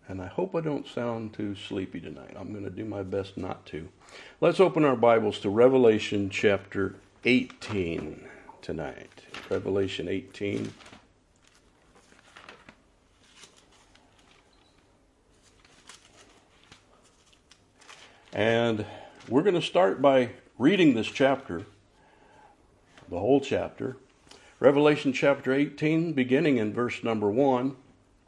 And I hope I don't sound too sleepy tonight. I'm going to do my best not to. Let's open our Bibles to Revelation chapter 18 tonight. Revelation 18. And we're going to start by reading this chapter, the whole chapter. Revelation chapter 18, beginning in verse number 1.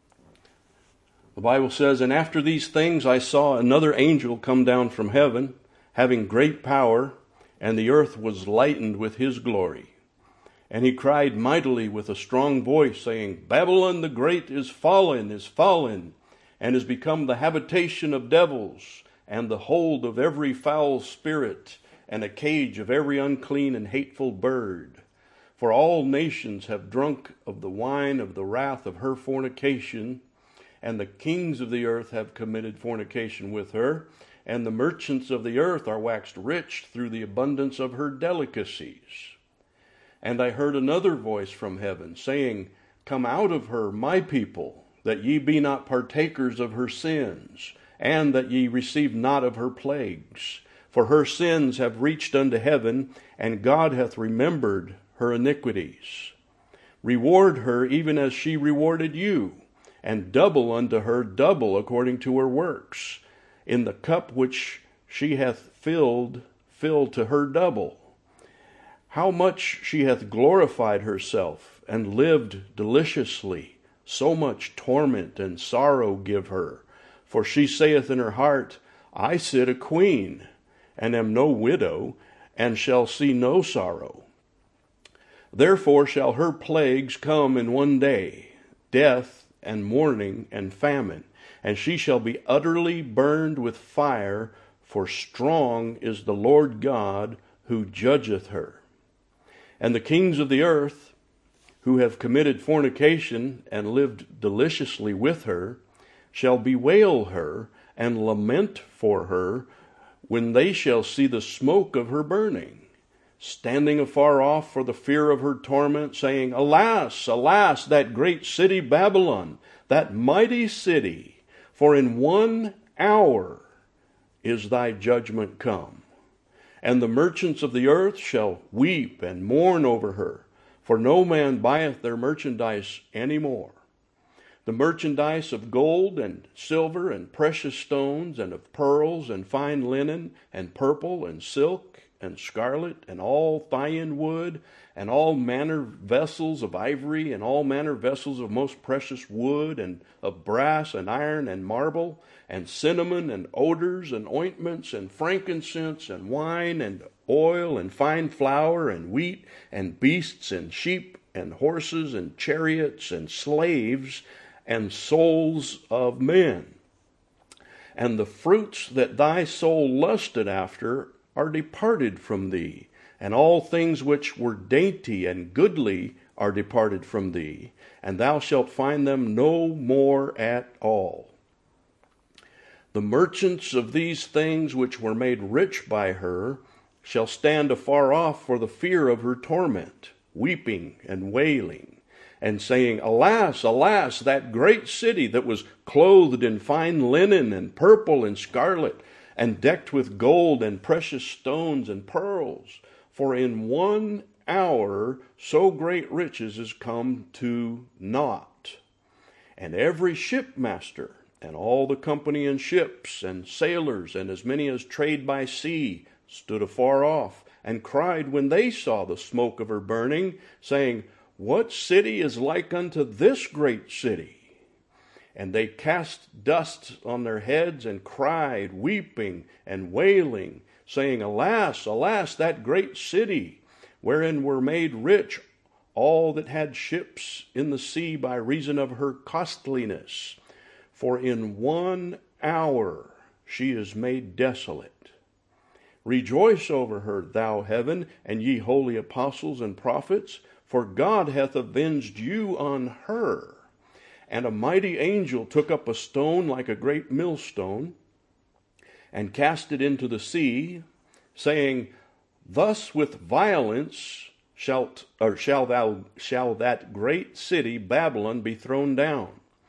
The Bible says, "And after these things I saw another angel come down from heaven, having great power, and the earth was lightened with his glory. And he cried mightily with a strong voice, saying, Babylon the great is fallen, and is become the habitation of devils, and the hold of every foul spirit, and a cage of every unclean and hateful bird. For all nations have drunk of the wine of the wrath of her fornication, and the kings of the earth have committed fornication with her, and the merchants of the earth are waxed rich through the abundance of her delicacies. And I heard another voice from heaven, saying, Come out of her, my people, that ye be not partakers of her sins, and that ye receive not of her plagues. For her sins have reached unto heaven, and God hath remembered her iniquities. Reward her even as she rewarded you, and double unto her double according to her works. In the cup which she hath filled, fill to her double. How much she hath glorified herself, and lived deliciously, so much torment and sorrow give her. For she saith in her heart, I sit a queen, and am no widow, and shall see no sorrow. Therefore shall her plagues come in one day, death, and mourning, and famine, and she shall be utterly burned with fire, for strong is the Lord God who judgeth her. And the kings of the earth, who have committed fornication and lived deliciously with her, shall bewail her and lament for her when they shall see the smoke of her burning, standing afar off for the fear of her torment, saying, Alas, alas, that great city Babylon, that mighty city, for in 1 hour is thy judgment come. And the merchants of the earth shall weep and mourn over her, for no man buyeth their merchandise any more. The merchandise of gold and silver and precious stones, and of pearls and fine linen, and purple and silk and scarlet, and all fine wood, and all manner vessels of ivory, and all manner vessels of most precious wood, and of brass and iron and marble, and cinnamon and odors and ointments and frankincense and wine and oil and fine flour and wheat and beasts and sheep and horses and chariots and slaves and souls of men. And the fruits that thy soul lusted after are departed from thee, and all things which were dainty and goodly are departed from thee, and thou shalt find them no more at all. The merchants of these things which were made rich by her shall stand afar off for the fear of her torment, weeping and wailing, and saying, Alas, alas, that great city that was clothed in fine linen and purple and scarlet, and decked with gold and precious stones and pearls. For in 1 hour so great riches is come to naught. And every shipmaster, and all the company in ships, and sailors, and as many as trade by sea, stood afar off, and cried when they saw the smoke of her burning, saying, What city is like unto this great city? And they cast dust on their heads, and cried, weeping and wailing, saying, Alas, alas, that great city, wherein were made rich all that had ships in the sea by reason of her costliness. For in 1 hour she is made desolate. Rejoice over her, thou heaven, and ye holy apostles and prophets, for God hath avenged you on her. And a mighty angel took up a stone like a great millstone, and cast it into the sea, saying, Thus with violence shall that great city Babylon be thrown down,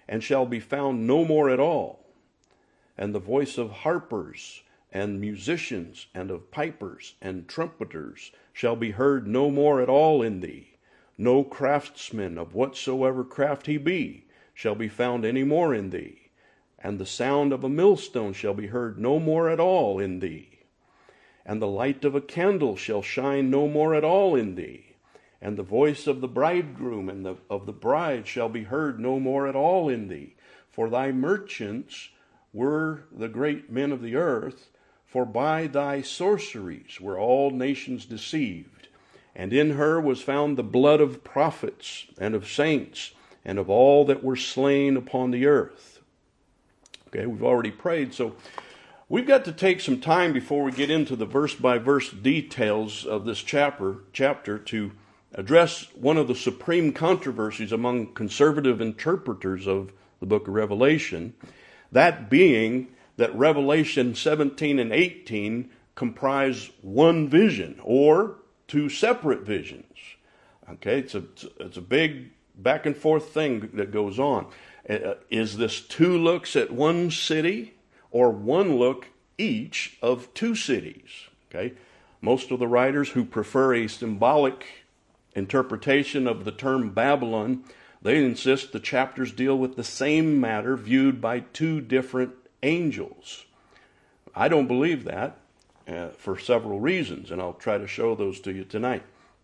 and shall be found no more at all. And the voice of harpers and musicians and of pipers and trumpeters shall be heard no more at all in thee. No craftsman of whatsoever craft he be shall be found any more in thee. And the sound of a millstone shall be heard no more at all in thee. And the light of a candle shall shine no more at all in thee. And the voice of the bridegroom and of the bride shall be heard no more at all in thee. For thy merchants were the great men of the earth, for by thy sorceries were all nations deceived. And in her was found the blood of prophets and of saints and of all that were slain upon the earth. Okay, we've already prayed, so we've got to take some time before we get into the verse-by-verse details of this chapter to address one of the supreme controversies among conservative interpreters of the book of Revelation, that being that Revelation 17 and 18 comprise one vision or two separate visions. Okay, it's a big back and forth thing that goes on. Is this two looks at one city or one look each of two cities? Okay, most of the writers who prefer a symbolic interpretation of the term Babylon, they insist the chapters deal with the same matter viewed by two different angels. I don't believe that for several reasons, and I'll try to show those to you tonight.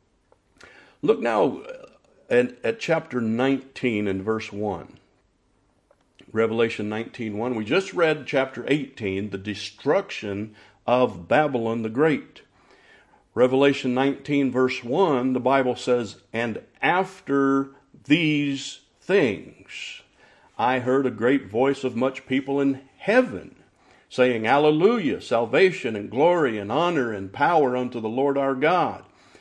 Look now at chapter 19 and verse 1. Revelation 19:1. We just read chapter 18, the destruction of Babylon the Great. Revelation 19 verse 1, the Bible says, "And after these things, I heard a great voice of much people in heaven, saying, Alleluia, salvation and glory and honor and power unto the Lord our God."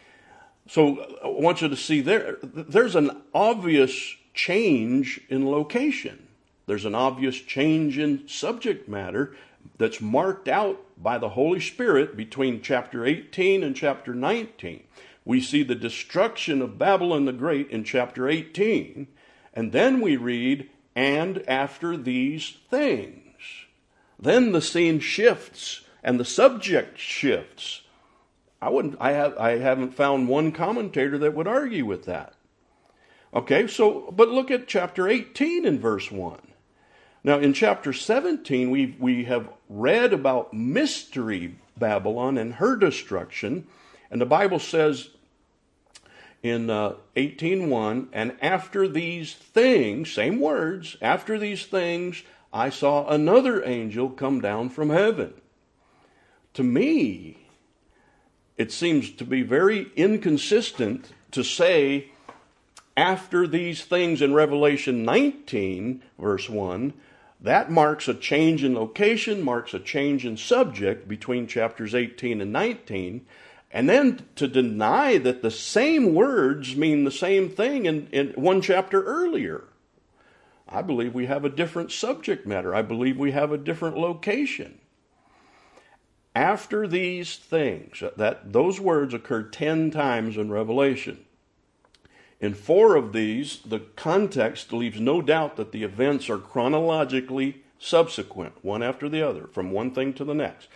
So I want you to see there's an obvious change in location. There's an obvious change in subject matter that's marked out by the Holy Spirit between chapter 18 and chapter 19. We see the destruction of Babylon the Great in chapter 18, and then we read, "And after these things." Then the scene shifts and the subject shifts. I haven't found one commentator that would argue with that. Okay, but look at chapter 18 and verse 1. Now, in chapter 17, we have read about Mystery Babylon and her destruction, and the Bible says in 18:1, "And after these things," same words, "after these things, I saw another angel come down from heaven." To me, it seems to be very inconsistent to say, after these things in Revelation 19, verse 1, that marks a change in location, marks a change in subject between chapters 18 and 19, and then to deny that the same words mean the same thing in one chapter earlier. I believe we have a different subject matter. I believe we have a different location. After these things, those words occur 10 times in Revelation. In 4 of these, the context leaves no doubt that the events are chronologically subsequent, one after the other, from one thing to the next.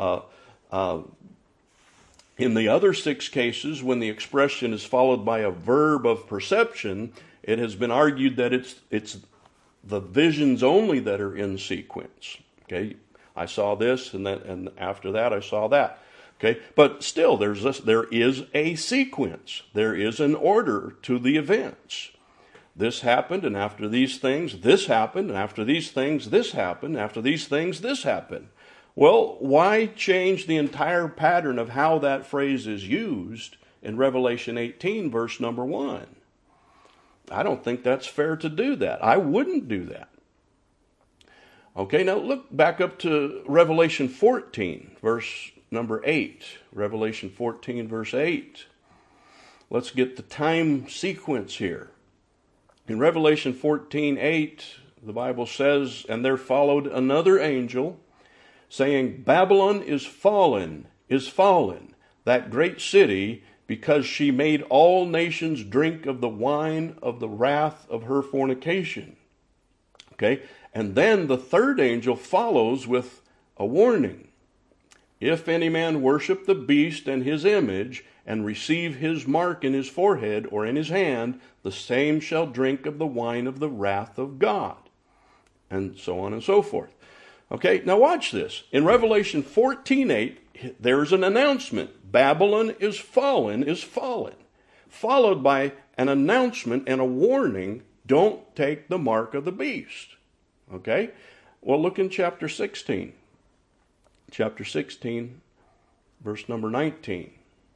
In the other 6 cases, when the expression is followed by a verb of perception, it has been argued that it's the visions only that are in sequence. Okay, I saw this, and after that I saw that. Okay, but still, there is a sequence. There is an order to the events. This happened, and after these things, this happened, and after these things, this happened, after these things, this happened. Well, why change the entire pattern of how that phrase is used in Revelation 18, verse number 1? I don't think that's fair to do that. I wouldn't do that. Okay, now look back up to Revelation 14, verse number 8. Revelation 14, verse 8. Let's get the time sequence here. In Revelation 14:8, the Bible says, "And there followed another angel, saying, Babylon is fallen, that great city, because she made all nations drink of the wine of the wrath of her fornication." Okay? And then the third angel follows with a warning. If any man worship the beast and his image, and receive his mark in his forehead or in his hand, the same shall drink of the wine of the wrath of God. And so on and so forth. Okay, now watch this. In Revelation 14:8, there's an announcement. Babylon is fallen, followed by an announcement and a warning, don't take the mark of the beast. Okay? Well, look in chapter 16. Chapter 16, verse number 19.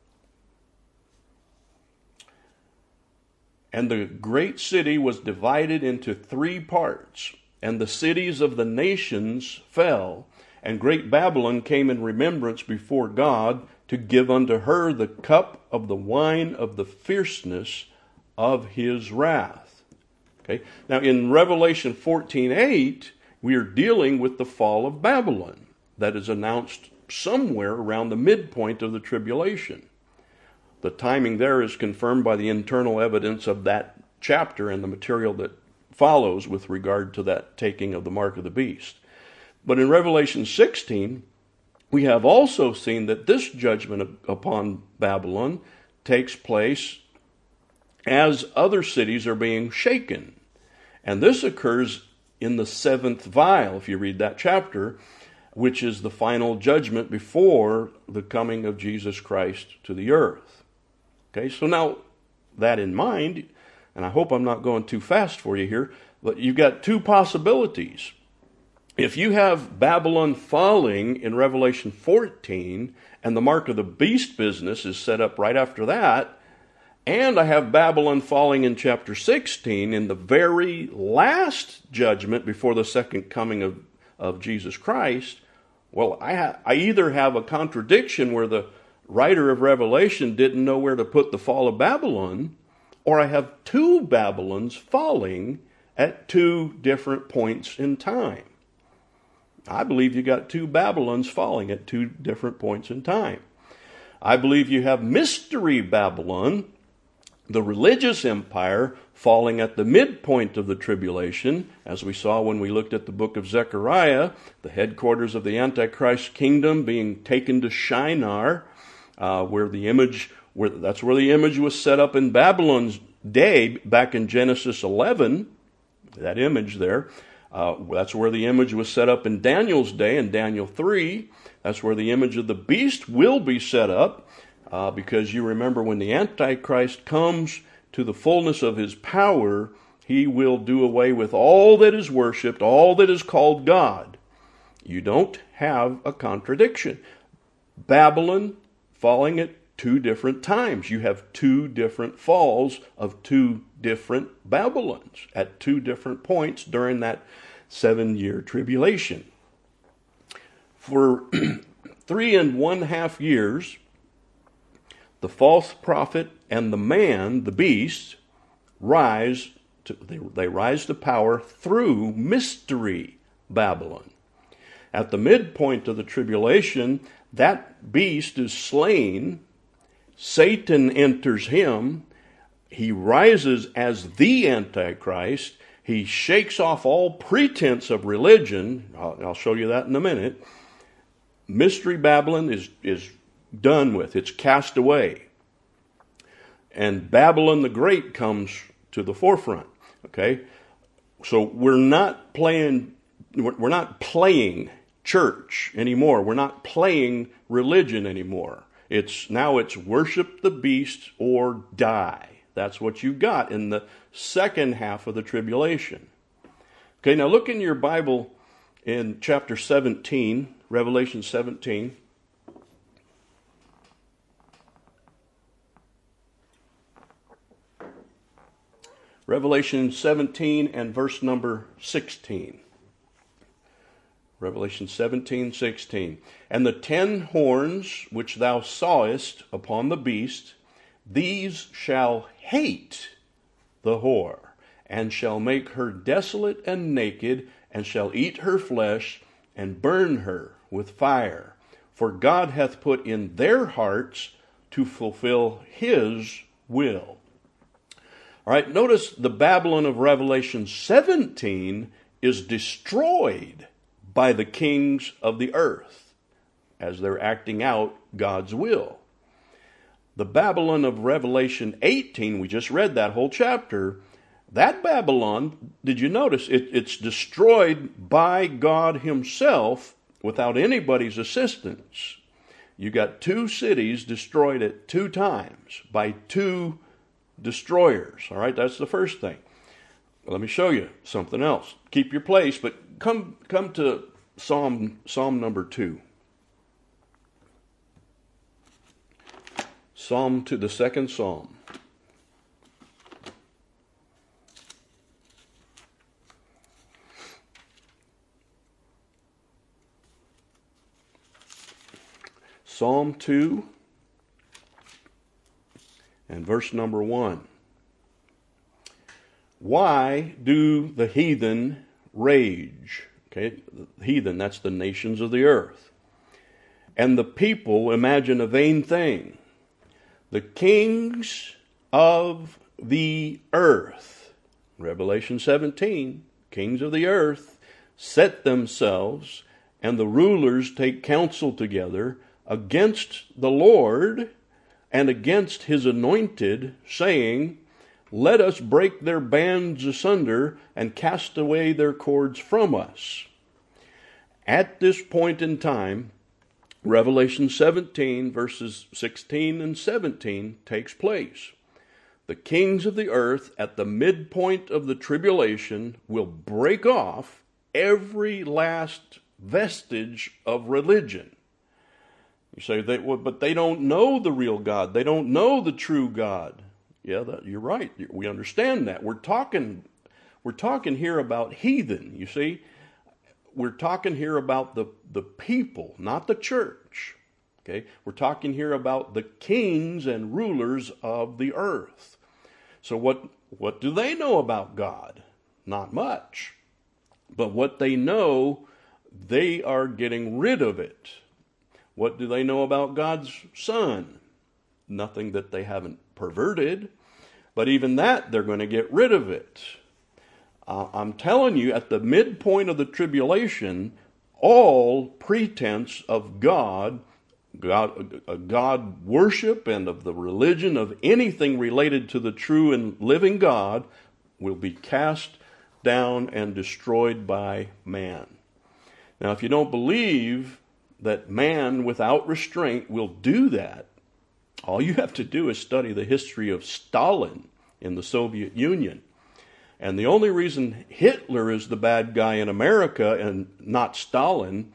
And the great city was divided into 3 parts, and the cities of the nations fell, and great Babylon came in remembrance before God to give unto her the cup of the wine of the fierceness of his wrath. Okay? Now in Revelation 14:8, we are dealing with the fall of Babylon that is announced somewhere around the midpoint of the tribulation. The timing there is confirmed by the internal evidence of that chapter and the material that follows with regard to that taking of the mark of the beast. But in Revelation 16, we have also seen that this judgment upon Babylon takes place as other cities are being shaken. And this occurs in the 7th vial, if you read that chapter, which is the final judgment before the coming of Jesus Christ to the earth. Okay, so now that in mind, and I hope I'm not going too fast for you here, but you've got 2 possibilities. If you have Babylon falling in Revelation 14, and the mark of the beast business is set up right after that, and I have Babylon falling in chapter 16 in the very last judgment before the second coming of Jesus Christ, well, I either have a contradiction where the writer of Revelation didn't know where to put the fall of Babylon, or I have 2 Babylons falling at 2 different points in time. I believe you got 2 Babylons falling at 2 different points in time. I believe you have Mystery Babylon, the religious empire, falling at the midpoint of the tribulation, as we saw when we looked at the book of Zechariah, the headquarters of the Antichrist kingdom being taken to Shinar, that's where the image was set up in Babylon's day back in Genesis 11. That image there. That's where the image was set up in Daniel's day in Daniel 3. That's where the image of the beast will be set up, because you remember when the Antichrist comes to the fullness of his power, he will do away with all that is worshipped, all that is called God. You don't have a contradiction. Babylon falling at 2 different times. You have 2 different falls of 2 different Babylons at 2 different points during that 7-year tribulation. For 3.5 years, the false prophet and the man, the beast, rise to power through Mystery Babylon. At the midpoint of the tribulation, that beast is slain. Satan enters him. He rises as the Antichrist. He shakes off all pretense of religion. I'll show you that in a minute. Mystery Babylon is done with. It's cast away. And Babylon the Great comes to the forefront. Okay? So we're not playing church anymore. We're not playing religion anymore. It's worship the beast or die. That's what you got in the second half of the tribulation. Okay, now look in your Bible in chapter 17, Revelation 17. Revelation 17 and verse number 16. Revelation 17:16. And the 10 horns which thou sawest upon the beast, these shall hate the whore, and shall make her desolate and naked, and shall eat her flesh, and burn her with fire. For God hath put in their hearts to fulfill his will. All right, notice the Babylon of Revelation 17 is destroyed by the kings of the earth as they're acting out God's will. The Babylon of Revelation 18, we just read that whole chapter, that Babylon, did you notice, it's destroyed by God himself without anybody's assistance. You got 2 cities destroyed at 2 times by 2 destroyers. All right, that's the first thing. Let me show you something else. Keep your place, but come to Psalm number 2. The second Psalm. Psalm 2 and verse number 1. Why do the heathen rage? Okay, the heathen, that's the nations of the earth. And the people imagine a vain thing. The kings of the earth, Revelation 17, kings of the earth set themselves, and the rulers take counsel together against the Lord and against his anointed, saying, let us break their bands asunder and cast away their cords from us. At this point in time, Revelation 17, verses 16 and 17 takes place. The kings of the earth at the midpoint of the tribulation will break off every last vestige of religion. You say, but they don't know the real God. They don't know the true God. Yeah, you're right. We understand that. We're talking here about heathen, you see. We're talking here about the people, not the church. Okay? We're talking here about the kings and rulers of the earth. So what do they know about God? Not much. But what they know, they are getting rid of it. What do they know about God's Son? Nothing that they haven't perverted. But even that, they're going to get rid of it. I'm telling you, at the midpoint of the tribulation, all pretense of God worship and of the religion of anything related to the true and living God will be cast down and destroyed by man. Now, if you don't believe that man without restraint will do that, all you have to do is study the history of Stalin in the Soviet Union. And the only reason Hitler is the bad guy in America and not Stalin,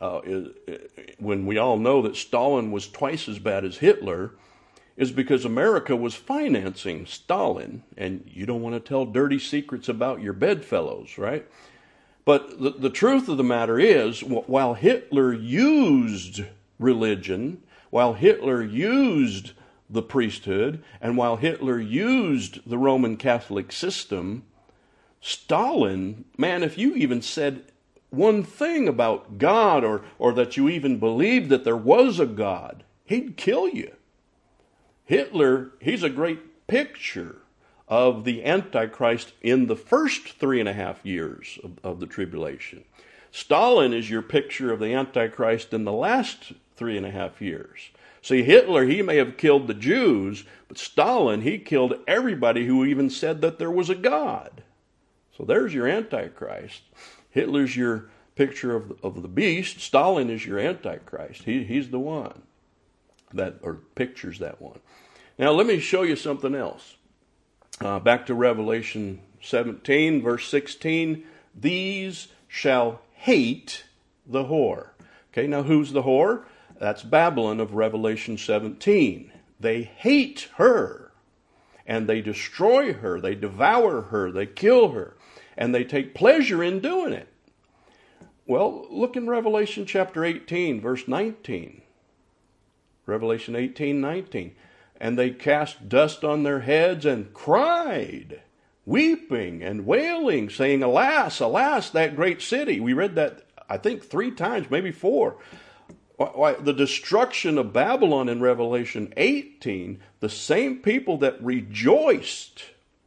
when we all know that Stalin was twice as bad as Hitler, is because America was financing Stalin. And you don't want to tell dirty secrets about your bedfellows, right? But the truth of the matter is, while Hitler used religion, while Hitler used the priesthood, and while Hitler used the Roman Catholic system, Stalin, man, if you even said one thing about God or that you even believed that there was a God, he'd kill you. Hitler, he's a great picture of the Antichrist in the first 3.5 years of the tribulation. Stalin is your picture of the Antichrist in the last 3.5 years. See, Hitler, he may have killed the Jews, but Stalin, he killed everybody who even said that there was a God. So there's your Antichrist. Hitler's your picture of the beast. Stalin is your Antichrist. He's the one that, or pictures that one. Now let me show you something else. Back to Revelation 17, verse 16. These shall hate the whore. Okay, now who's the whore? That's Babylon of Revelation 17. They hate her, and they destroy her, they devour her, they kill her, and they take pleasure in doing it. Well, look in Revelation chapter 18, verse 19. Revelation 18, 19. And they cast dust on their heads and cried, weeping and wailing, saying, alas, alas, that great city. We read that, I think, 3 times, maybe 4. Why, the destruction of Babylon in Revelation 18, the same people that rejoiced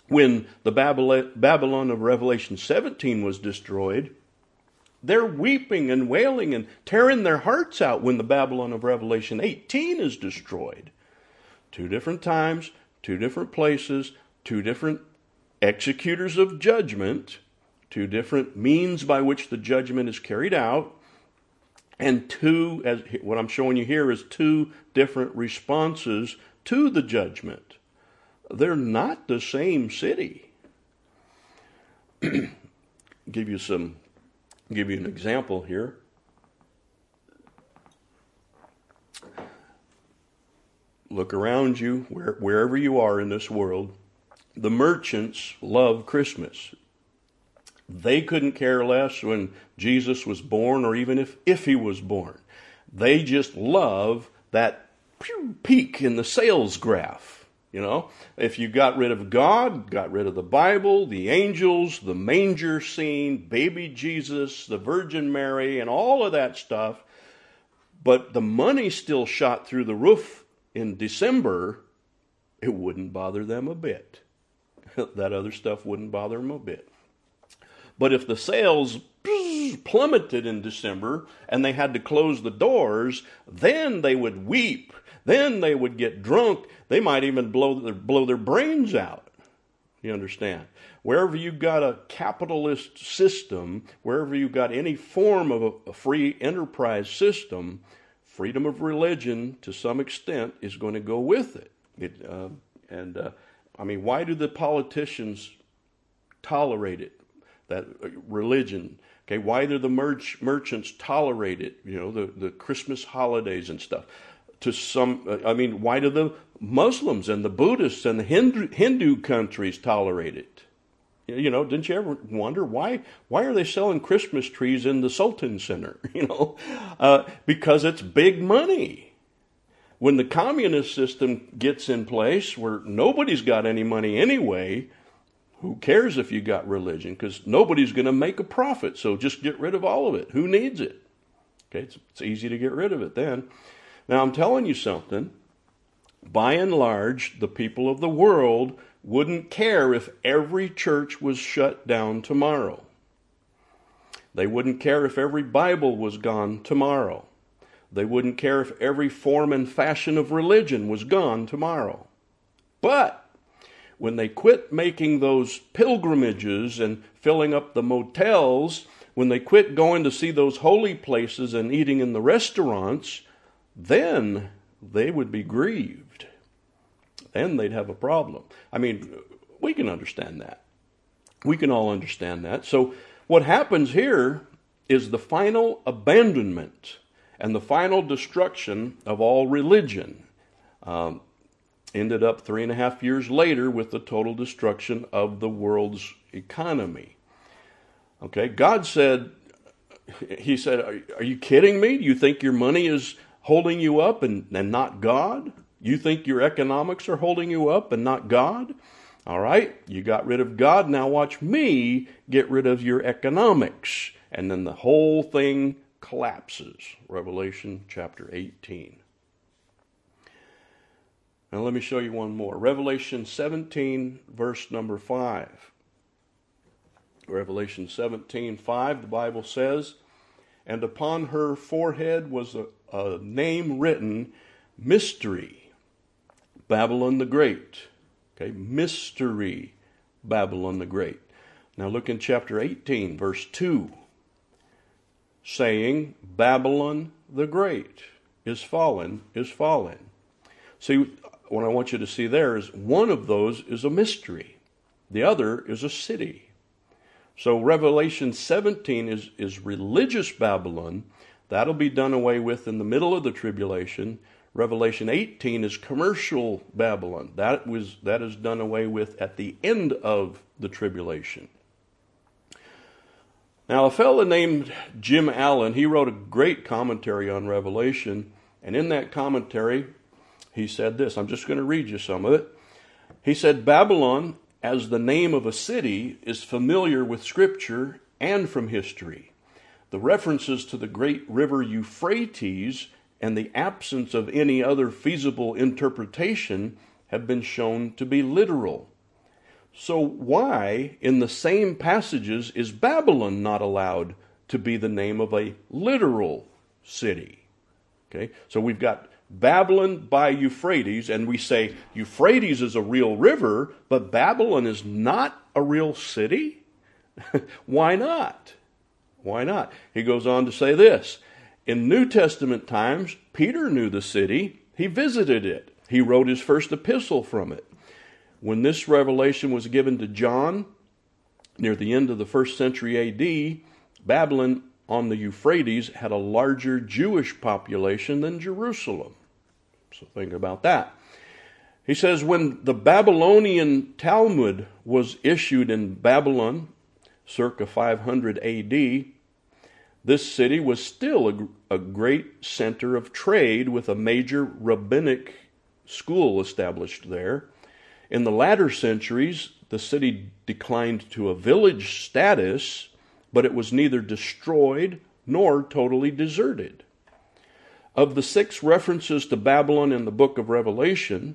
when the Babylon of Revelation 17 was destroyed, they're weeping and wailing and tearing their hearts out when the Babylon of Revelation 18 is destroyed. 2 different times, 2 different places, 2 different executors of judgment, 2 different means by which the judgment is carried out, and what I'm showing you here is 2 different responses to the judgment. They're not the same city. Give you an example here. Look around you, wherever you are in this world. The merchants love Christmas. They couldn't care less when Jesus was born, or even if he was born. They just love that peak in the sales graph. You know, if you got rid of God, got rid of the Bible, the angels, the manger scene, baby Jesus, the Virgin Mary, and all of that stuff, but the money still shot through the roof in December, it wouldn't bother them a bit. That other stuff wouldn't bother them a bit. But if the sales plummeted in December and they had to close the doors, then they would weep. Then they would get drunk. They might even blow their brains out. You understand? Wherever you've got a capitalist system, wherever you've got any form of a free enterprise system, freedom of religion to some extent is going to go with it. Why do the politicians tolerate it? That religion. Okay, why do the merchants tolerate it? You know, the Christmas holidays and stuff. Why do the Muslims and the Buddhists and the Hindu countries tolerate it? You know, didn't you ever wonder why are they selling Christmas trees in the Sultan Center? You know, because it's big money. When the communist system gets in place where nobody's got any money anyway, who cares if you got religion? Because nobody's going to make a profit, so just get rid of all of it. Who needs it? Okay, it's easy to get rid of it then. Now, I'm telling you something. By and large, the people of the world wouldn't care if every church was shut down tomorrow. They wouldn't care if every Bible was gone tomorrow. They wouldn't care if every form and fashion of religion was gone tomorrow. But when they quit making those pilgrimages and filling up the motels, when they quit going to see those holy places and eating in the restaurants, then they would be grieved. Then they'd have a problem. I mean, we can understand that. We can all understand that. So what happens here is the final abandonment and the final destruction of all religion. Ended up 3.5 years later with the total destruction of the world's economy. Okay, God said, He said, are you kidding me? You think your money is holding you up and not God? You think your economics are holding you up and not God? All right, you got rid of God, now watch me get rid of your economics. And then the whole thing collapses. Revelation chapter 18. Now let me show you one more. Revelation 17, verse number 5. Revelation 17:5, the Bible says, "And upon her forehead was a name written, Mystery, Babylon the Great." Okay, Mystery, Babylon the Great. Now look in chapter 18, verse 2, saying, Babylon the Great is fallen, is fallen. See, what I want you to see there is one of those is a mystery. The other is a city. So Revelation 17 is religious Babylon. That'll be done away with in the middle of the tribulation. Revelation 18 is commercial Babylon. That is done away with at the end of the tribulation. Now, a fellow named Jim Allen, he wrote a great commentary on Revelation, and in that commentary, he said this. I'm just going to read you some of it. He said, Babylon, as the name of a city, is familiar with Scripture and from history. The references to the great river Euphrates and the absence of any other feasible interpretation have been shown to be literal. So why, in the same passages, is Babylon not allowed to be the name of a literal city? Okay, so we've got Babylon by Euphrates, and we say Euphrates is a real river, but Babylon is not a real city? Why not? Why not? He goes on to say this. In New Testament times, Peter knew the city. He visited it. He wrote his first epistle from it. When this revelation was given to John, near the end of the 1st century A.D., Babylon on the Euphrates had a larger Jewish population than Jerusalem. So think about that. He says, when the Babylonian Talmud was issued in Babylon, circa 500 A.D., this city was still a great center of trade with a major rabbinic school established there. In the latter centuries, the city declined to a village status, but it was neither destroyed nor totally deserted. Of the 6 references to Babylon in the book of Revelation,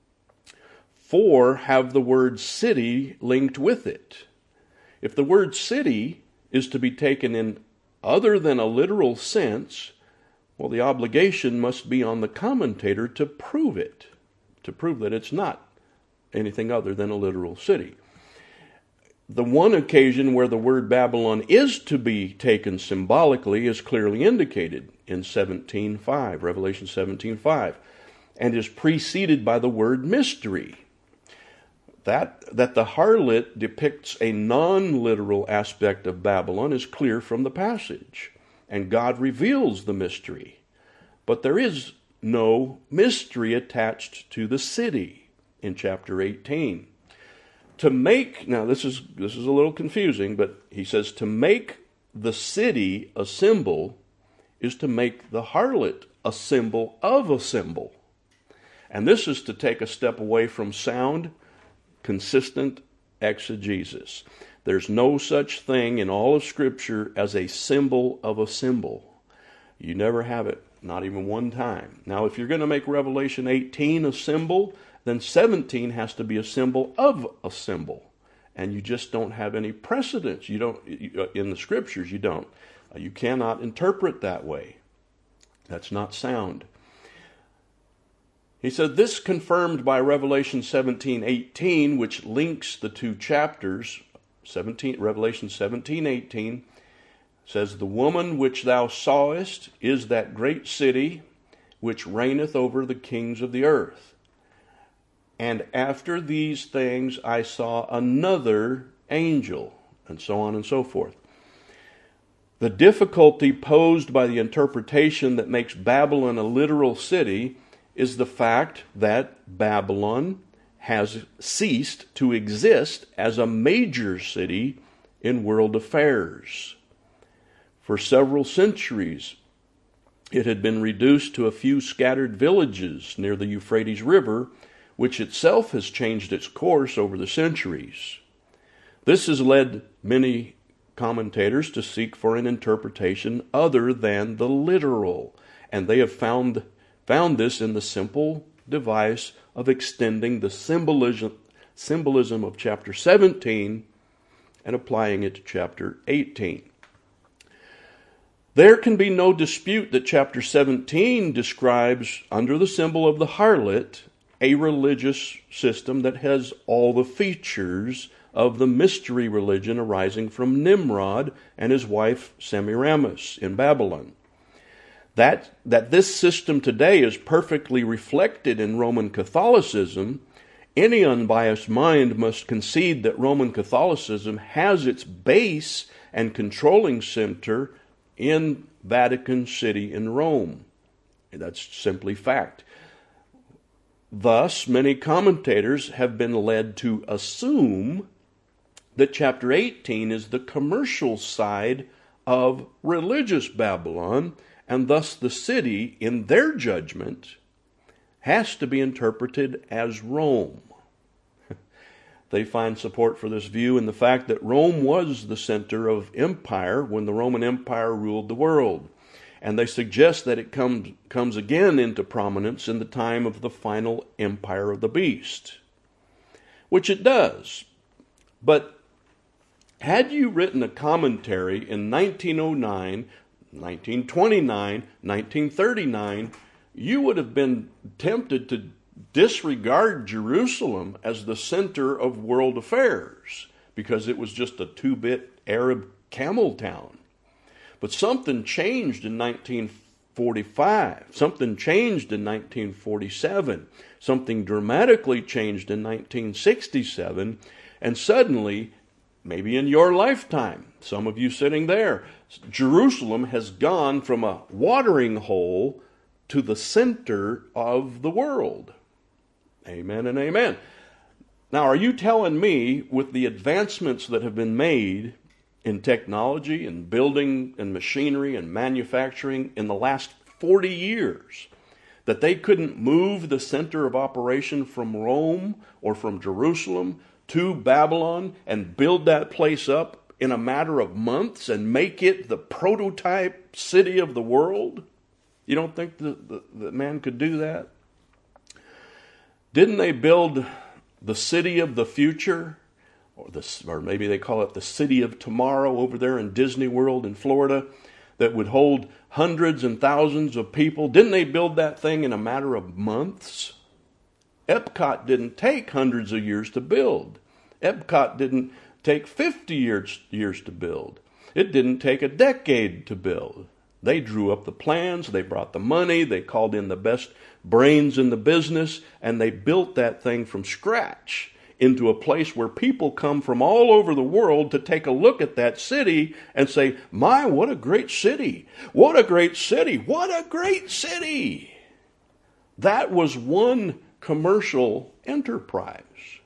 4 have the word city linked with it. If the word city is to be taken in other than a literal sense, well, the obligation must be on the commentator to prove it, to prove that it's not anything other than a literal city. The one occasion where the word Babylon is to be taken symbolically is clearly indicated in 17:5, Revelation 17:5, and is preceded by the word mystery. That the harlot depicts a non-literal aspect of Babylon is clear from the passage, and God reveals the mystery. But there is no mystery attached to the city in chapter 18. Now this is a little confusing, but he says to make the city a symbol is to make the harlot a symbol of a symbol. And this is to take a step away from sound, consistent exegesis. There's no such thing in all of Scripture as a symbol of a symbol. You never have it, not even one time. Now, if you're going to make Revelation 18 a symbol, then 17 has to be a symbol of a symbol. And you just don't have any precedence. You don't, in the Scriptures, you don't. You cannot interpret that way. That's not sound. He said, this confirmed by Revelation 17:18, which links the 2 chapters, Revelation 17:18, says, the woman which thou sawest is that great city which reigneth over the kings of the earth. And after these things I saw another angel, and so on and so forth. The difficulty posed by the interpretation that makes Babylon a literal city is the fact that Babylon has ceased to exist as a major city in world affairs. For several centuries, it had been reduced to a few scattered villages near the Euphrates River, which itself has changed its course over the centuries. This has led many commentators to seek for an interpretation other than the literal, and they have found this in the simple device of extending the symbolism of chapter 17 and applying it to chapter 18. There can be no dispute that chapter 17 describes, under the symbol of the harlot, a religious system that has all the features of the mystery religion arising from Nimrod and his wife Semiramis in Babylon. That this system today is perfectly reflected in Roman Catholicism, any unbiased mind must concede that Roman Catholicism has its base and controlling center in Vatican City in Rome. That's simply fact. Thus, many commentators have been led to assume that chapter 18 is the commercial side of religious Babylon, and thus the city, in their judgment, has to be interpreted as Rome. They find support for this view in the fact that Rome was the center of empire when the Roman Empire ruled the world. And they suggest that it comes again into prominence in the time of the final empire of the beast. Which it does. But had you written a commentary in 1909, 1929, 1939, you would have been tempted to disregard Jerusalem as the center of world affairs because it was just a two-bit Arab camel town. But something changed in 1945. Something changed in 1947. Something dramatically changed in 1967. And suddenly, maybe in your lifetime, some of you sitting there, Jerusalem has gone from a watering hole to the center of the world. Amen and amen. Now, are you telling me, with the advancements that have been made in technology and building and machinery and manufacturing in the last 40 years, that they couldn't move the center of operation from Rome or from Jerusalem to Babylon and build that place up in a matter of months and make it the prototype city of the world? You don't think that man could do that? Didn't they build the city of the future, or maybe they call it the city of tomorrow over there in Disney World in Florida, that would hold hundreds and thousands of people? Didn't they build that thing in a matter of months? Epcot didn't take hundreds of years to build. Epcot didn't take 50 years to build. It didn't take a decade to build. They drew up the plans, they brought the money, they called in the best brains in the business, and they built that thing from scratch into a place where people come from all over the world to take a look at that city and say, my, what a great city! What a great city! What a great city! That was one commercial enterprise.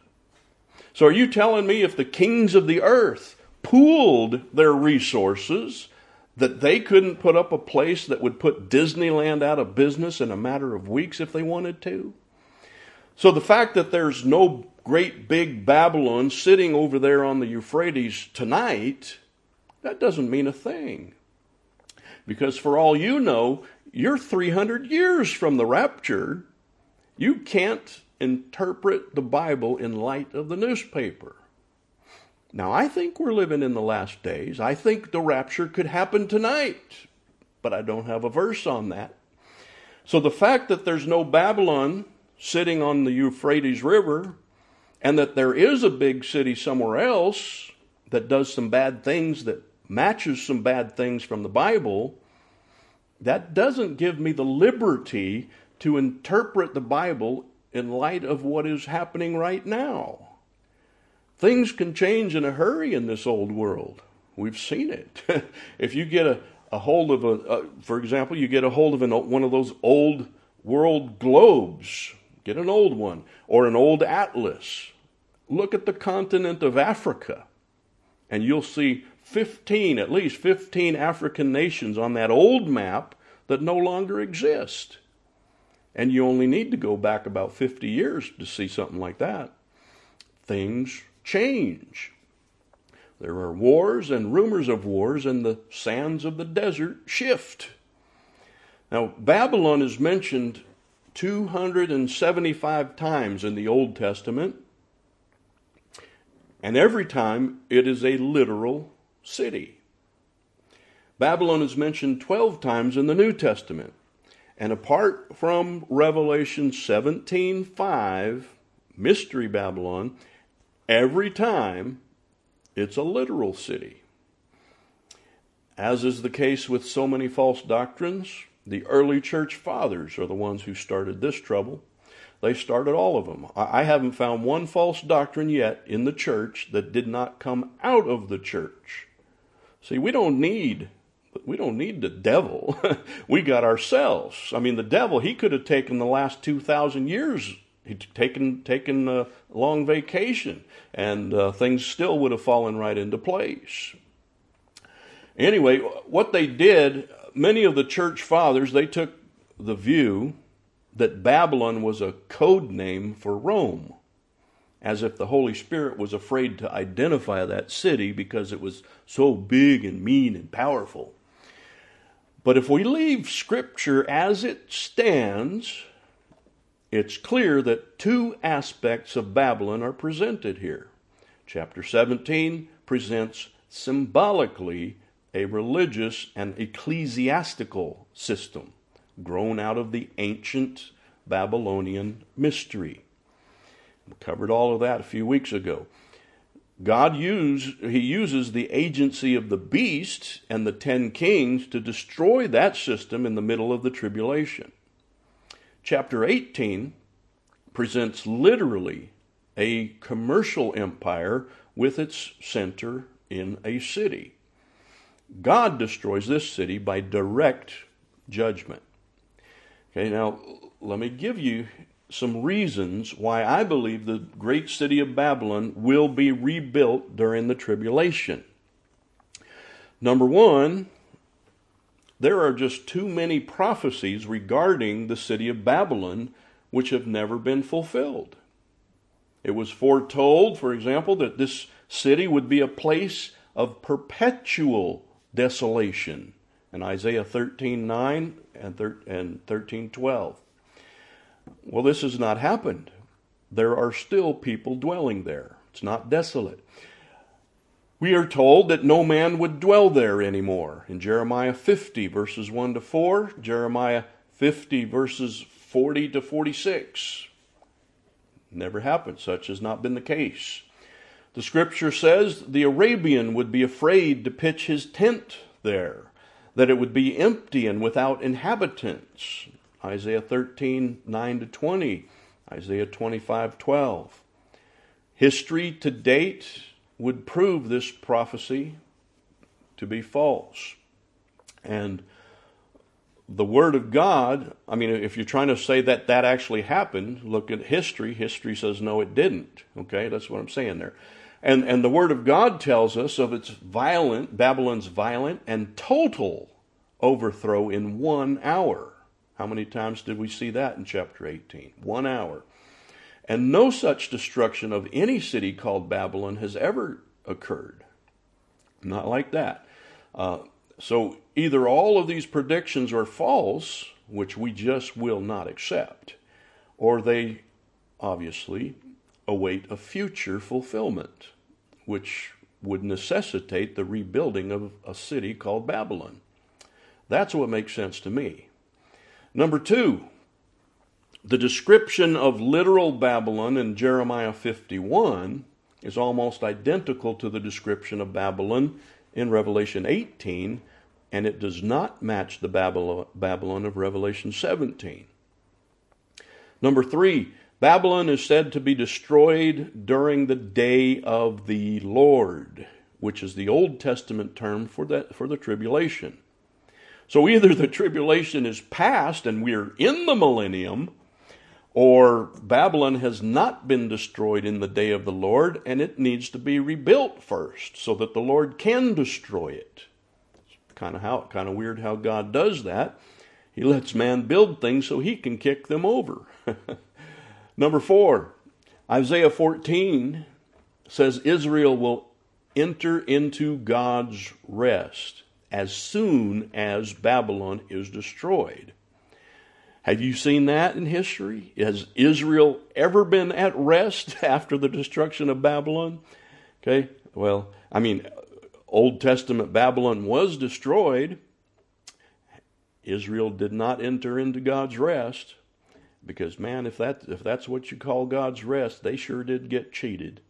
So are you telling me if the kings of the earth pooled their resources, that they couldn't put up a place that would put Disneyland out of business in a matter of weeks if they wanted to? So the fact that there's no great big Babylon sitting over there on the Euphrates tonight, that doesn't mean a thing. Because for all you know, you're 300 years from the rapture. You can't interpret the Bible in light of the newspaper. Now, I think we're living in the last days. I think the rapture could happen tonight, but I don't have a verse on that. So the fact that there's no Babylon sitting on the Euphrates River, and that there is a big city somewhere else that does some bad things, that matches some bad things from the Bible, that doesn't give me the liberty to interpret the Bible in light of what is happening right now. Things can change in a hurry in this old world. We've seen it. If you get a hold of for example, you get a hold of one of those old world globes, get an old one, or an old atlas. Look at the continent of Africa, and you'll see at least 15 African nations on that old map that no longer exist. And you only need to go back about 50 years to see something like that. Things change. There are wars and rumors of wars, and the sands of the desert shift. Now, Babylon is mentioned 275 times in the Old Testament, and every time it is a literal city. Babylon is mentioned 12 times in the New Testament, and apart from Revelation 17:5, Mystery Babylon, every time it's a literal city. As is the case with so many false doctrines, the early church fathers are the ones who started this trouble. They started all of them. I haven't found one false doctrine yet in the church that did not come out of the church. See, we don't need the devil. We got ourselves. I mean, the devil, he could have taken the last 2,000 years. He'd taken a long vacation, and things still would have fallen right into place. Anyway, what they did, many of the church fathers, they took the view that Babylon was a code name for Rome, as if the Holy Spirit was afraid to identify that city because it was so big and mean and powerful. But if we leave Scripture as it stands, it's clear that two aspects of Babylon are presented here. Chapter 17 presents symbolically a religious and ecclesiastical system grown out of the ancient Babylonian mystery. We covered all of that a few weeks ago. He uses the agency of the beast and the 10 kings to destroy that system in the middle of the tribulation. Chapter 18 presents literally a commercial empire with its center in a city. God destroys this city by direct judgment. Okay, now let me give you some reasons why I believe the great city of Babylon will be rebuilt during the tribulation. Number one, there are just too many prophecies regarding the city of Babylon which have never been fulfilled. It was foretold, for example, that this city would be a place of perpetual desolation in Isaiah 13:9 and 13:12. Well, this has not happened. There are still people dwelling there. It's not desolate. We are told that no man would dwell there anymore. In Jeremiah 50, verses 1 to 4, Jeremiah 50, verses 40 to 46. Never happened. Such has not been the case. The scripture says the Arabian would be afraid to pitch his tent there, that it would be empty and without inhabitants. Isaiah 13:9 to 20, Isaiah 25:12. History to date would prove this prophecy to be false. And the Word of God, if you're trying to say that that actually happened, look at history. History says no, it didn't. Okay, that's what I'm saying there. And the Word of God tells us of its Babylon's violent and total overthrow in 1 hour. How many times did we see that in chapter 18? 1 hour. And no such destruction of any city called Babylon has ever occurred. Not like that. So either all of these predictions are false, which we just will not accept, or they obviously await a future fulfillment, which would necessitate the rebuilding of a city called Babylon. That's what makes sense to me. Number two, the description of literal Babylon in Jeremiah 51 is almost identical to the description of Babylon in Revelation 18, and it does not match the Babylon of Revelation 17. Number three, Babylon is said to be destroyed during the day of the Lord, which is the Old Testament term for the tribulation. So either the tribulation is past and we're in the millennium, or Babylon has not been destroyed in the day of the Lord, and it needs to be rebuilt first so that the Lord can destroy it. It's kind of weird how God does that. He lets man build things so he can kick them over. Number four, Isaiah 14 says Israel will enter into God's rest as soon as Babylon is destroyed. Have you seen that in history? Has Israel ever been at rest after the destruction of Babylon? Okay, well, Old Testament Babylon was destroyed. Israel did not enter into God's rest because, man, if that's what you call God's rest, they sure did get cheated.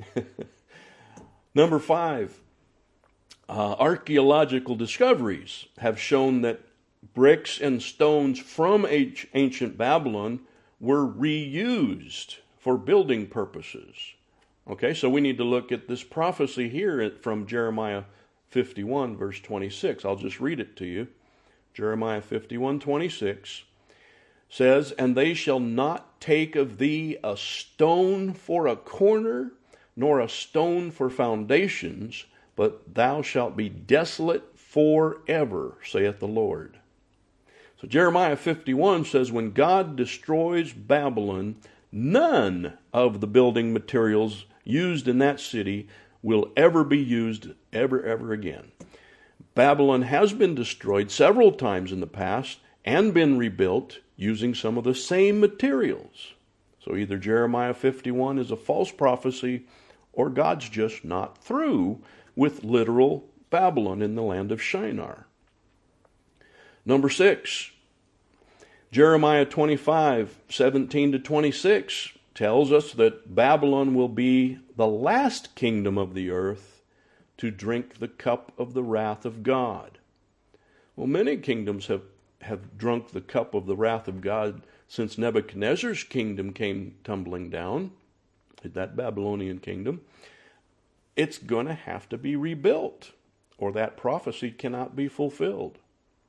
Number five, archaeological discoveries have shown that bricks and stones from ancient Babylon were reused for building purposes. Okay, so we need to look at this prophecy here from Jeremiah 51, verse 26. I'll just read it to you. Jeremiah 51:26 says, "And they shall not take of thee a stone for a corner, nor a stone for foundations, but thou shalt be desolate forever, saith the Lord." So Jeremiah 51 says when God destroys Babylon, none of the building materials used in that city will ever be used ever again. Babylon has been destroyed several times in the past and been rebuilt using some of the same materials. So either Jeremiah 51 is a false prophecy or God's just not through with literal Babylon in the land of Shinar. Number 6, Jeremiah 25:17-26 tells us that Babylon will be the last kingdom of the earth to drink the cup of the wrath of God. Well, many kingdoms have drunk the cup of the wrath of God since Nebuchadnezzar's kingdom came tumbling down, that Babylonian kingdom. It's going to have to be rebuilt, or that prophecy cannot be fulfilled.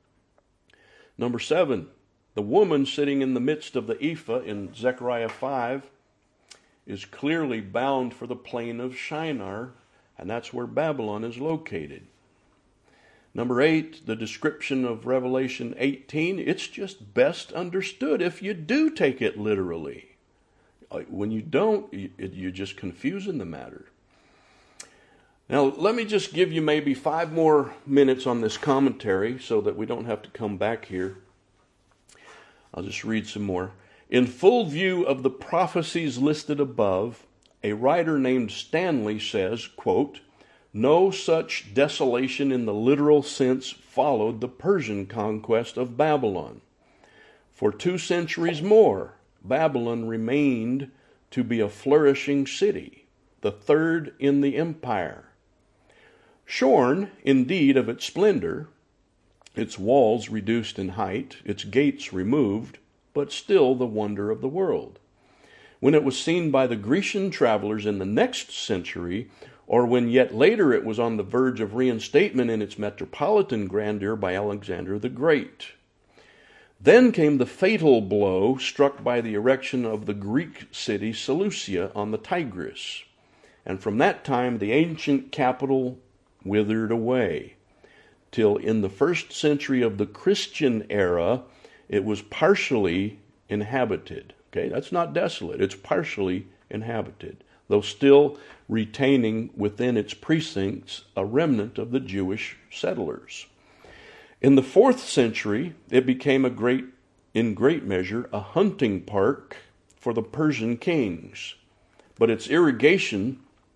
Number 7, the woman sitting in the midst of the ephah in Zechariah 5 is clearly bound for the plain of Shinar, and that's where Babylon is located. Number 8, the description of Revelation 18, it's just best understood if you do take it literally. When you don't, you're just confusing the matter. Now, let me just give you maybe 5 more minutes on this commentary so that we don't have to come back here. I'll just read some more. In full view of the prophecies listed above, a writer named Stanley says, quote, "No such desolation in the literal sense followed the Persian conquest of Babylon. For 2 centuries more, Babylon remained to be a flourishing city, the third in the empire. Shorn, indeed, of its splendor, its walls reduced in height, its gates removed, but still the wonder of the world. When it was seen by the Grecian travelers in the next century, or when yet later it was on the verge of reinstatement in its metropolitan grandeur by Alexander the Great. Then came the fatal blow struck by the erection of the Greek city Seleucia on the Tigris, and from that time the ancient capital withered away, till in the 1st century of the Christian era it was partially inhabited." Okay, that's not desolate, it's partially inhabited, though still retaining within its precincts a remnant of the Jewish settlers. In the 4th century, it became in great measure a hunting park for the Persian kings, but its irrigation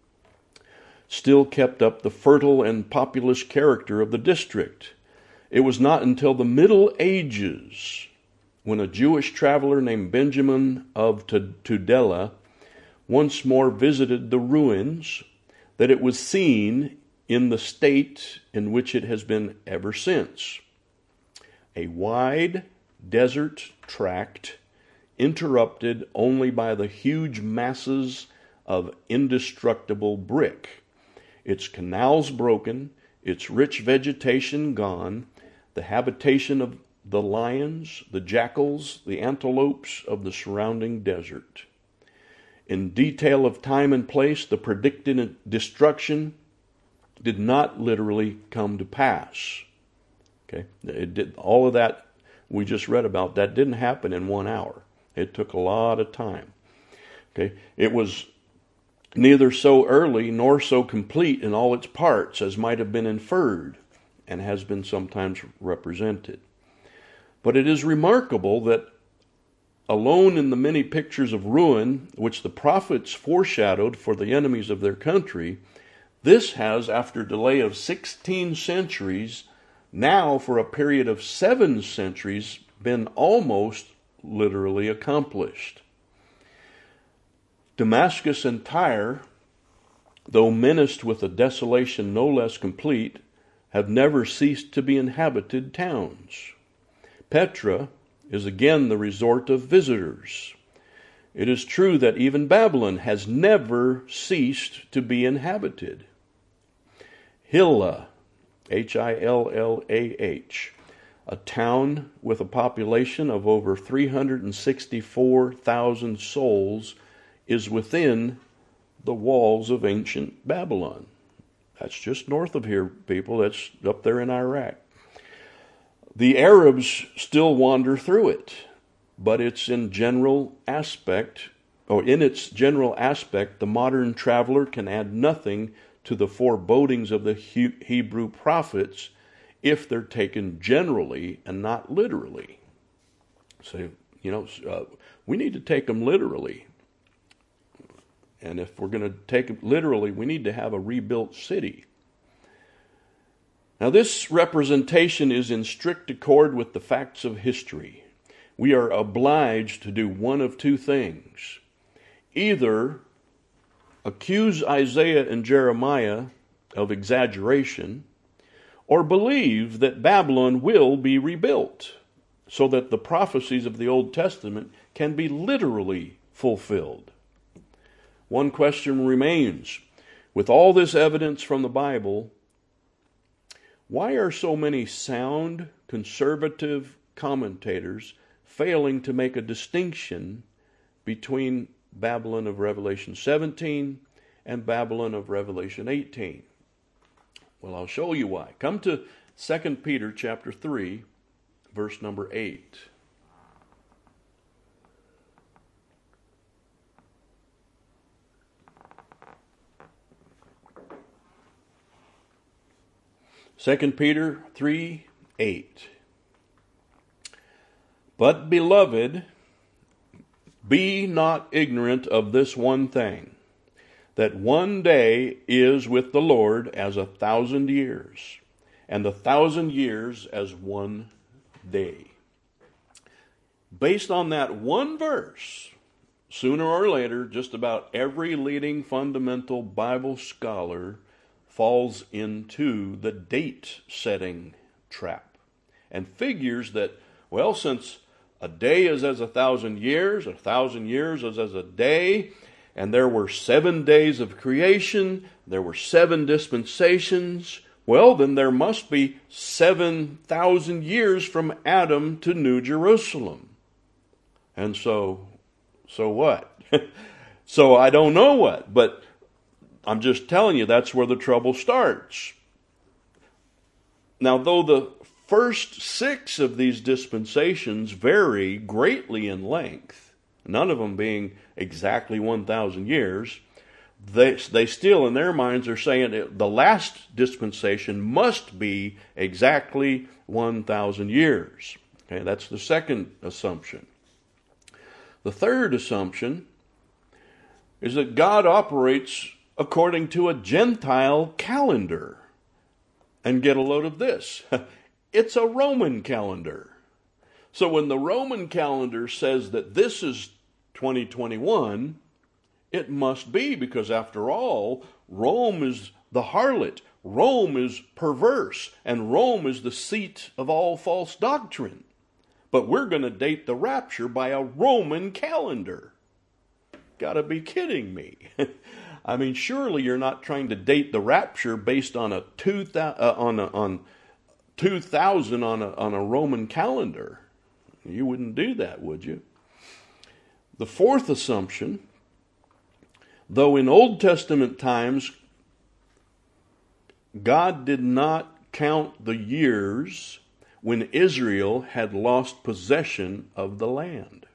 still kept up the fertile and populous character of the district. It was not until the Middle Ages, when a Jewish traveler named Benjamin of Tudela once more visited the ruins, that it was seen in the state in which it has been ever since. A wide desert tract, interrupted only by the huge masses of indestructible brick, its canals broken, its rich vegetation gone, the habitation of the lions, the jackals, the antelopes of the surrounding desert. In detail of time and place, the predicted destruction did not literally come to pass. Okay, all of that we just read about, that didn't happen in 1 hour. It took a lot of time. Okay, it was neither so early nor so complete in all its parts as might have been inferred and has been sometimes represented. But it is remarkable that alone in the many pictures of ruin which the prophets foreshadowed for the enemies of their country, this has, after a delay of 16 centuries, now for a period of 7 centuries, been almost literally accomplished. Damascus and Tyre, though menaced with a desolation no less complete, have never ceased to be inhabited towns. Petra is again the resort of visitors. It is true that even Babylon has never ceased to be inhabited. Hillah, Hillah, a town with a population of over 364,000 souls, is within the walls of ancient Babylon. That's just north of here, people. That's up there in Iraq. The Arabs still wander through it, but in its general aspect, the modern traveler can add nothing to the forebodings of the Hebrew prophets if they're taken generally and not literally. So, we need to take them literally. And if we're going to take it literally, we need to have a rebuilt city. Now, this representation is in strict accord with the facts of history. We are obliged to do one of two things. Either accuse Isaiah and Jeremiah of exaggeration, or believe that Babylon will be rebuilt, so that the prophecies of the Old Testament can be literally fulfilled. One question remains. With all this evidence from the Bible, why are so many sound, conservative commentators failing to make a distinction between Babylon of Revelation 17 and Babylon of Revelation 18? Well, I'll show you why. Come to 2 Peter chapter 3, verse number 8. Second Peter 3:8. But, beloved, be not ignorant of this one thing, that one day is with the Lord as 1,000 years, and 1,000 years as one day. Based on that one verse, sooner or later, just about every leading fundamental Bible scholar falls into the date-setting trap and figures that, well, since a day is as 1,000 years, 1,000 years is as a day, and there were 7 days of creation, there were 7 dispensations, well, then there must be 7,000 years from Adam to New Jerusalem. And so what? So I don't know what, but I'm just telling you that's where the trouble starts. Now, though the first 6 of these dispensations vary greatly in length, none of them being exactly 1,000 years, they still in their minds are saying the last dispensation must be exactly 1,000 years. Okay, that's the second assumption. The third assumption is that God operates according to a Gentile calendar. And get a load of this. It's a Roman calendar. So when the Roman calendar says that this is 2021, it must be, because after all, Rome is the harlot. Rome is perverse. And Rome is the seat of all false doctrine. But we're going to date the rapture by a Roman calendar. Gotta be kidding me. I mean, surely you're not trying to date the rapture based on 2000 on a Roman calendar. You wouldn't do that, would you? The fourth assumption, though in Old Testament times God did not count the years when Israel had lost possession of the land.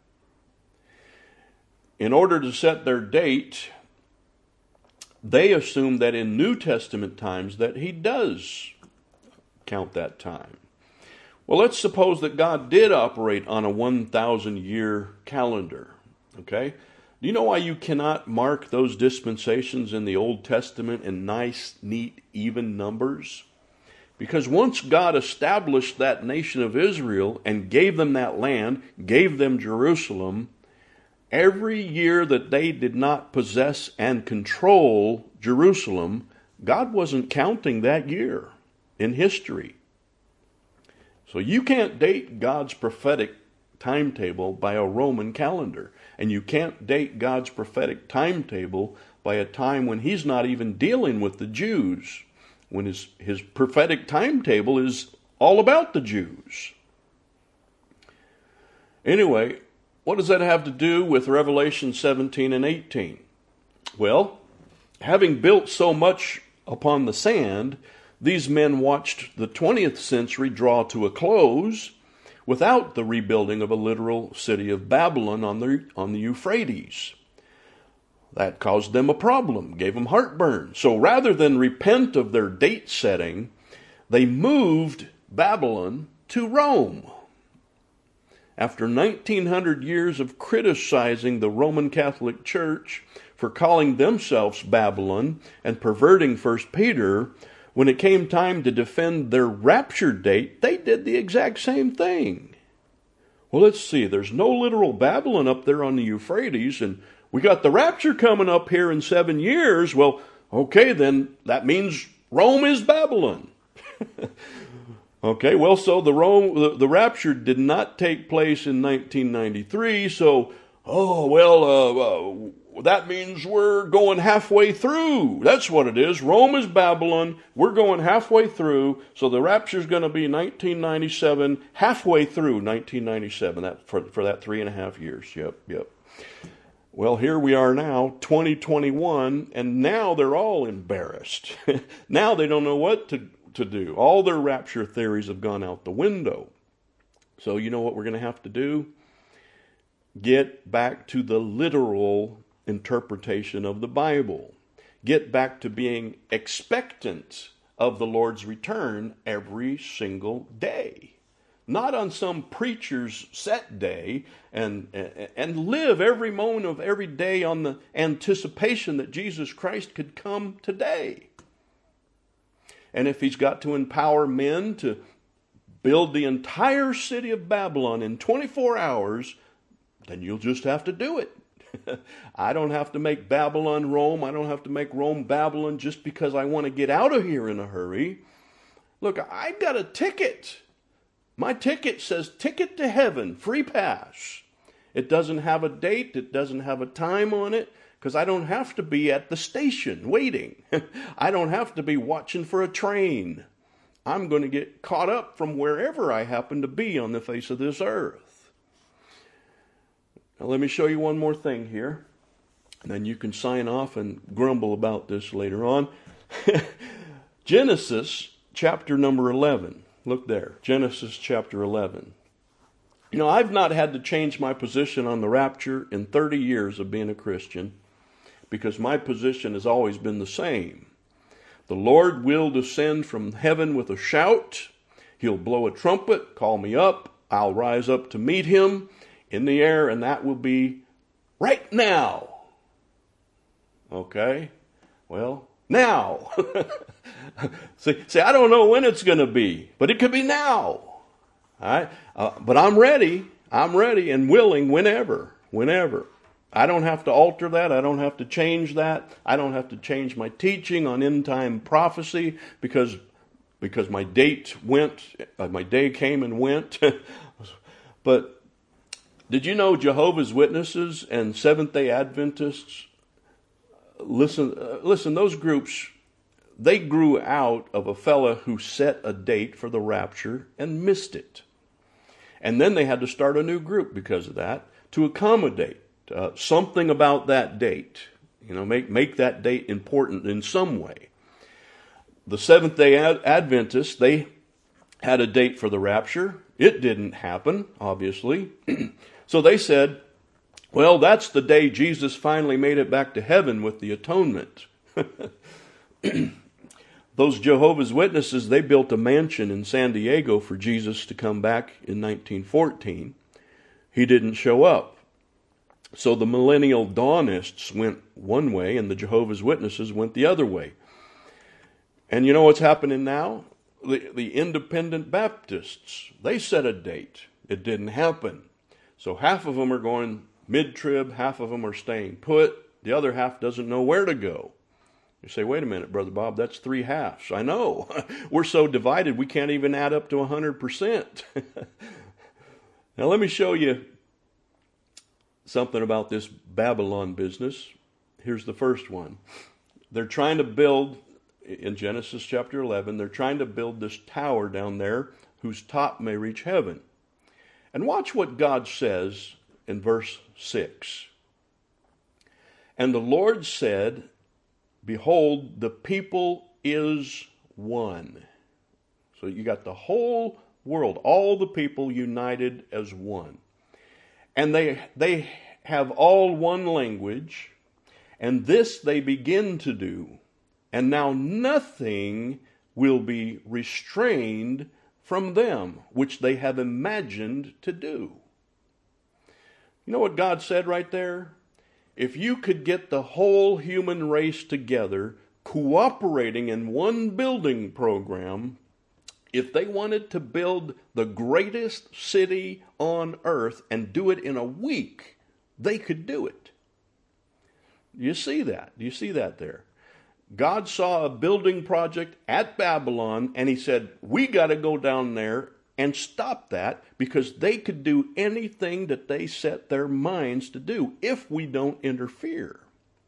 In order to set their date, they assume that in New Testament times that he does count that time. Well, let's suppose that God did operate on a 1,000-year calendar. Okay? Do you know why you cannot mark those dispensations in the Old Testament in nice, neat, even numbers? Because once God established that nation of Israel and gave them that land, gave them Jerusalem, every year that they did not possess and control Jerusalem, God wasn't counting that year in history. So you can't date God's prophetic timetable by a Roman calendar. And you can't date God's prophetic timetable by a time when he's not even dealing with the Jews, when his prophetic timetable is all about the Jews. Anyway, what does that have to do with Revelation 17 and 18? Well, having built so much upon the sand, these men watched the 20th century draw to a close without the rebuilding of a literal city of Babylon on the Euphrates. That caused them a problem, gave them heartburn. So rather than repent of their date setting, they moved Babylon to Rome. After 1,900 years of criticizing the Roman Catholic Church for calling themselves Babylon and perverting 1 Peter, when it came time to defend their rapture date, they did the exact same thing. Well, let's see. There's no literal Babylon up there on the Euphrates, and we got the rapture coming up here in 7 years. Well, okay, then that means Rome is Babylon. Okay, well, so the rapture did not take place in 1993, so, that means we're going halfway through. That's what it is. Rome is Babylon. We're going halfway through, so the rapture's going to be 1997, halfway through 1997, for that 3.5 years. Yep. Well, here we are now, 2021, and now they're all embarrassed. Now they don't know what to do. All their rapture theories have gone out the window. So you know what we're going to have to do? Get back to the literal interpretation of the Bible. Get back to being expectant of the Lord's return every single day. Not on some preacher's set day, and live every moment of every day on the anticipation that Jesus Christ could come today. And if he's got to empower men to build the entire city of Babylon in 24 hours, then you'll just have to do it. I don't have to make Babylon Rome. I don't have to make Rome Babylon just because I want to get out of here in a hurry. Look, I've got a ticket. My ticket says ticket to heaven, free pass. It doesn't have a date. It doesn't have a time on it. Because I don't have to be at the station waiting. I don't have to be watching for a train. I'm going to get caught up from wherever I happen to be on the face of this earth. Now let me show you one more thing here. And then you can sign off and grumble about this later on. Genesis chapter number 11. Look there. Genesis chapter 11. You know, I've not had to change my position on the rapture in 30 years of being a Christian, because my position has always been the same. The Lord will descend from heaven with a shout. He'll blow a trumpet, call me up. I'll rise up to meet him in the air, and that will be right now. Okay? Well, now. See, I don't know when it's going to be, but it could be now. All right? But I'm ready. I'm ready and willing whenever. I don't have to alter that. I don't have to change that. I don't have to change my teaching on end-time prophecy because my day came and went. But did you know Jehovah's Witnesses and Seventh-day Adventists, listen, those groups, they grew out of a fella who set a date for the rapture and missed it. And then they had to start a new group because of that to accommodate something about that date. You know, make that date important in some way. The Seventh-day Adventists, they had a date for the rapture. It didn't happen, obviously. So they said, well, that's the day Jesus finally made it back to heaven with the atonement. Those Jehovah's Witnesses, they built a mansion in San Diego for Jesus to come back in 1914. He didn't show up. So the millennial dawnists went one way and the Jehovah's Witnesses went the other way. And you know what's happening now? The independent Baptists, they set a date. It didn't happen. So half of them are going mid-trib, half of them are staying put. The other half doesn't know where to go. You say, wait a minute, Brother Bob, that's 3 halves. I know. We're so divided we can't even add up to 100%. Now let me show you something about this Babylon business. Here's the first one. They're trying to build, in Genesis chapter 11, they're trying to build this tower down there whose top may reach heaven. And watch what God says in verse 6. And the Lord said, behold, the people is one. So you got the whole world, all the people united as one. And they have all one language, and this they begin to do. And now nothing will be restrained from them, which they have imagined to do. You know what God said right there? if you could get the whole human race together, cooperating in one building program, if they wanted to build the greatest city on earth and do it in a week, they could do it. You see that? Do you see that there? God saw a building project at Babylon, and he said, we got to go down there and stop that, because they could do anything that they set their minds to do if we don't interfere.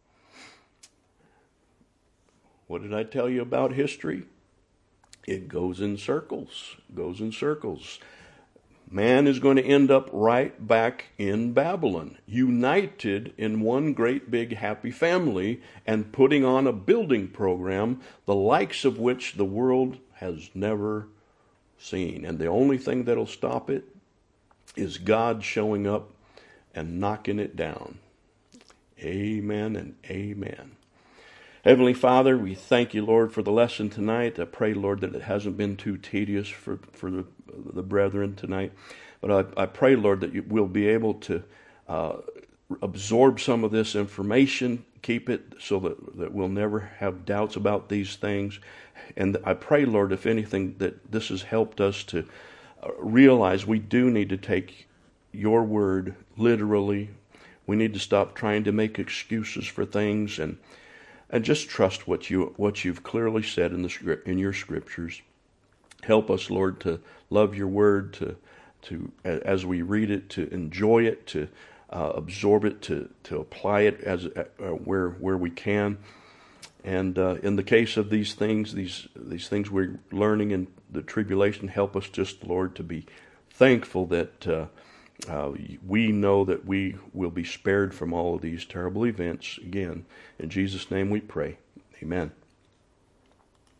What did I tell you about history? It goes in circles, goes in circles. Man is going to end up right back in Babylon, united in one great big happy family and putting on a building program, the likes of which the world has never seen. And the only thing that'll stop it is God showing up and knocking it down. Amen and amen. Heavenly Father, we thank you, Lord, for the lesson tonight. I pray, Lord, that it hasn't been too tedious for the brethren tonight. But I pray, Lord, that we'll be able to absorb some of this information, keep it so that we'll never have doubts about these things. And I pray, Lord, if anything, that this has helped us to realize we do need to take your word literally. We need to stop trying to make excuses for things and just trust what you've clearly said in your scriptures. Help us, Lord, to love your word, to as we read it, to enjoy it, to absorb it, to apply it as where we can. And in the case of these things we're learning in the tribulation, help us just, Lord, to be thankful that we know that we will be spared from all of these terrible events. Again, in Jesus' name we pray. Amen.